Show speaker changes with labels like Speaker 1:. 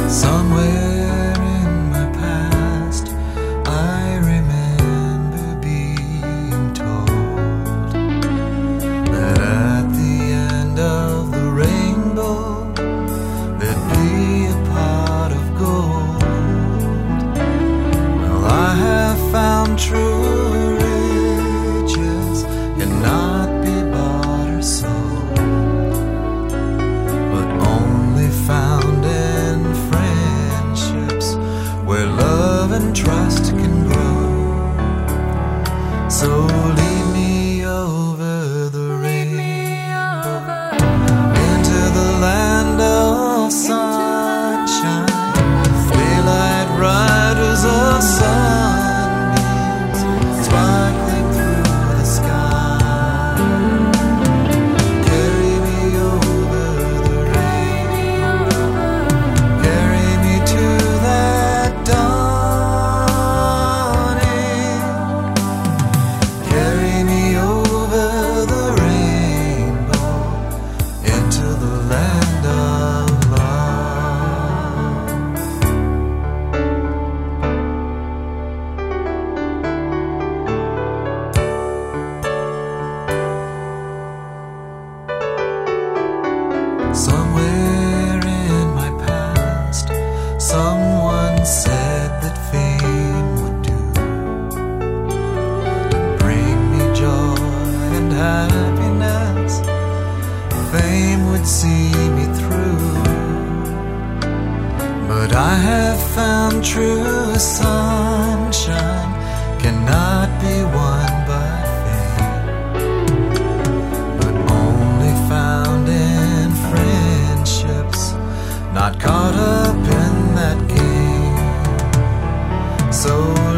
Speaker 1: Somewhere in my past, I remember being told that at the end of the rainbow there'd be a pot of gold. Well, I have found true riches cannot be bought or sold, but only found in friendships where love and trust can grow. So lead me over the rainbow into the land of sunshine, daylight riders of sunbeams sparkling through the sky. Carry me over the rainbow, carry me to that dawning. Carry me over the rainbow into the land of love. Somewhere in my past, someone said that fame would do and bring me joy and happiness. Fame would see me through, but I have found true sunshine cannot be won by fame, but only found in friendships not caught up in that game. So